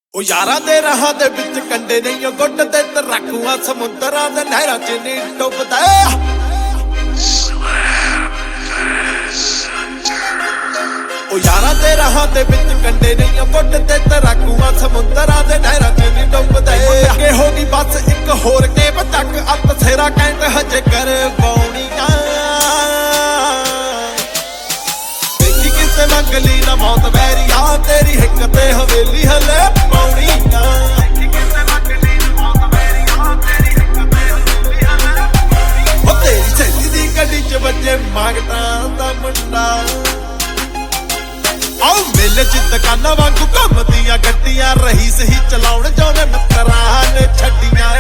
ਉਹ ਯਾਰਾਂ ਦੇ ਰਾਹਾਂ ਦੇ ਵਿੱਚ ਕੰਡੇ ਨਹੀਂ ਉਹ ਗੁੱਟ ਤੇ ਤਰਾਕੂਆਂ ਸਮੁੰਦਰਾਂ ਦੇ ਨਹਿਰਾਂ 'ਚ ਨਹੀਂ ਡੁੱਬਦਾ। ਉਹ ਯਾਰਾਂ ਦੇ ਰਾਹਾਂ ਦੇ ਵਿੱਚ ਕੰਡੇ ਨਹੀਂ ਉਹ ਗੁੱਟ ਤੇ ਤਰਾਕੂਆਂ ਸਮੁੰਦਰਾਂ ਦੇ ਨਹਿਰਾਂ 'ਚ ਨਹੀਂ ਡੁੱਬਦਾ। ਕਿ ਹੋ ਗਈ ਬਸ ਇੱਕ ਹੋਰ ਕੇ ਬਤਕ ਅੱਤ ਸੇਰਾ ਕਹਿੰਦ ਹਜੇ ਕਰ ਪਾਉਣੀਆਂ। ਦੇਖੀ ਕਿਸੇ ਮੰਗਲੀ ਨਾ ਮੌਤ ਵੈਰੀਆ ਤੇਰੀ ਹਿੱਕ ਤੇ ਹਵੇਲੀ ਹਲੇ ਮੰਗਦਾ ਦਾ ਮੁੰਡਾ ਆਉ ਮੇਲੇ ਚ ਦੁਕਾਨਾਂ ਵਾਂਗੂ ਘੁੰਮਦੀਆਂ ਗੱਡੀਆਂ ਰਹੀ ਸਹੀ ਚਲਾਉਣ ਜਾਵੇ ਮਿੱਤਰਾਂ ਨੇ ਛੱਡੀਆਂ।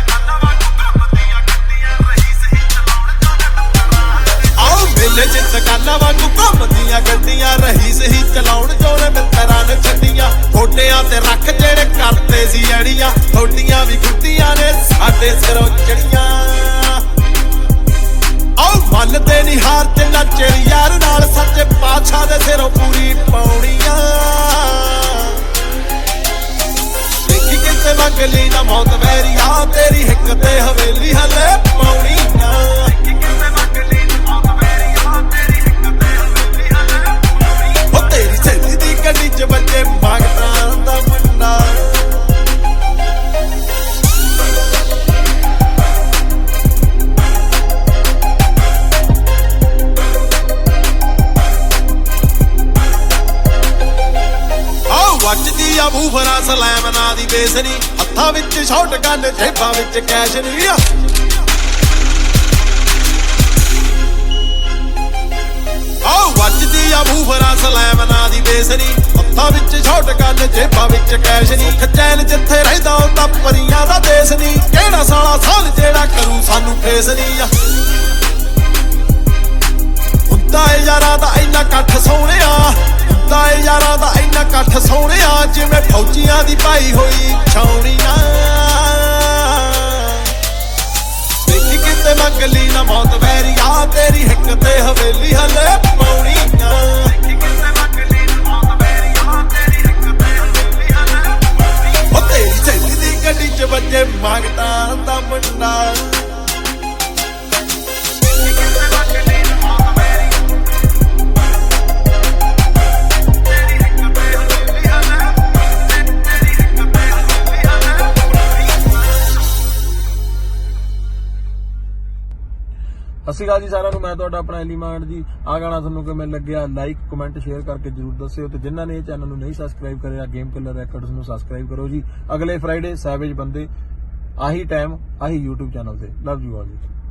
ਆਉ ਮੇਲੇ ਚ ਦੁਕਾਨਾਂ ਵਾਂਗੂ ਘੁੰਮਦੀਆਂ ਗੱਡੀਆਂ ਰਹੀ ਸਹੀ ਚਲਾਉਣ ਜਾਵੇ ਮਿੱਤਰਾਂ ਨੇ ਛੱਡੀਆਂ। ਥੋੜਿਆਂ ਤੇ ਰੱਖ ਜਿਹੜੇ ਕਰਦੇ ਸੀ ਅੜੀਆਂ ਥੋਡੀਆਂ ਵੀ ਗੁੱਡੀਆਂ ਨੇ ਸਾਡੇ ਸਿਰੋਂ ਚੜੀਆਂ। ਮੰਨਦੇ ਨੀ ਹਾਰ ਤੇ ਨੱਚੇ ਯਾਰ ਨਾਲ ਸੱਚੇ ਪਾਤਸ਼ਾਹ ਦੇ ਸਿਰੋਂ ਪੂਰੀ ਪਾਉਣੀਆਂ। ਦੇਖੀ ਕਿਸੇ ਮੰਗਲੀ ਨਾ ਮੌਤ ਵੈਰੀਆ ਤੇਰੀ ਹਿੱਕ ਤੇ ਹਵੇਲੀ ਹਲੇ ਪਾਉਣੀਆਂ। ਉਹ ਤੇਰੀ ਸਹੇਲੀ ਦੀ ਗੱਡੀ 'ਚ ਬੱਚੇ ਮੰਗਦਾ ਦਾ ਮੁੰਡਾ। ਵੱਜਦੀ ਆ ਬੂਫਰਾਂ ਸਲੈਮ ਨਾ ਦੀ ਬੇਸਨੀ ਹੱਥਾਂ ਵਿੱਚ ਸ਼ਾਟ ਗਨ ਜੇਬਾਂ ਵਿੱਚ ਕੈਸ਼ ਨਹੀਂ। ਆਹ ਵੱਜਦੀ ਆ ਬੂਫਰਾਂ ਸਲੈਮ ਨਾ ਦੀ ਬੇਸਨੀ ਹੱਥਾਂ ਵਿੱਚ ਸ਼ਾਟ ਗਨ ਜੇਬਾਂ ਵਿੱਚ ਕੈਸ਼ ਨਹੀਂ। ਖਚੈਲ ਜਿੱਥੇ ਰਹਿੰਦਾ ਉਹ ਤਾਂ ਪਰੀਆਂ ਦਾ ਦੇਸ਼ ਨਹੀਂ। ਕਿਹੜਾ ਸਾਲਾ ਸਾਲ ਜਿਹੜਾ ਕਰੂ ਸਾਨੂੰ ਫੇਸ ਨਹੀਂ। ਹੁੰਦਾ ਏ ਯਾਰਾਂ ਦਾ ਇੰਨਾ ਇਕੱਠ ਸੋਹਣਿਆ ਹੁੰਦਾ ਏ ਯਾਰਾਂ ਦਾ ਇੰਨਾ ਇਕੱਠ ਸੋਹਣਿਆ ਜਿਵੇਂ ਫੌਜੀਆਂ ਦੀ ਪਾਈ ਹੋਈ ਛਾਉਣੀਆਂ। ਦੇਖੀ ਕਿਤੇ ਮੰਗਲੀ ਨਾ ਮੌਤ ਵੈਰੀਆ ਤੇਰੀ ਹਿੱਕ ਤੇ ਹਵੇਲੀ ਹਲੇ ਪਾਉਣੀਆਂ। ਉਹ ਤੇਰੀ ਸਹੇਲੀ ਦੀ ਗੱਡੀ 'ਚ ਵੱਜੇ ਮੰਗਦਾ ਦਾ ਮੁੰਡਾ। ਸਤਿ ਸ਼੍ਰੀ ਅਕਾਲ ਜੀ ਸਾਰਿਆਂ ਨੂੰ, ਮੈਂ ਤੁਹਾਡਾ ਆਪਣਾ ਐਲੀਮਾਨ ਜੀ। ਆਹ ਗਾਣਾ ਤੁਹਾਨੂੰ ਕਿਵੇਂ ਲੱਗਿਆ ਲਾਈਕ ਕਮੈਂਟ ਸ਼ੇਅਰ ਕਰਕੇ ਜਰੂਰ ਦੱਸਿਓ ਤੇ ਜਿਨ੍ਹਾਂ ਨੇ ਇਹ ਚੈਨਲ ਨੂੰ ਨਹੀਂ ਸਬਸਕ੍ਰਾਈਬ ਕਰਿਆ ਗੇਮ ਕਿਲਰ ਰੈਕੋਰਡਸ ਨੂੰ ਸਬਸਕ੍ਰਾਈਬ ਕਰੋ ਜੀ। ਅਗਲੇ ਫਰਾਈਡੇ ਸੈਵੇਜ ਬੰਦੇ ਆਹੀ ਟਾਈਮ ਆਹੀ YouTube ਚੈਨਲ ਤੇ। ਲਵ ਯੂ ਆਲ ਜੀ।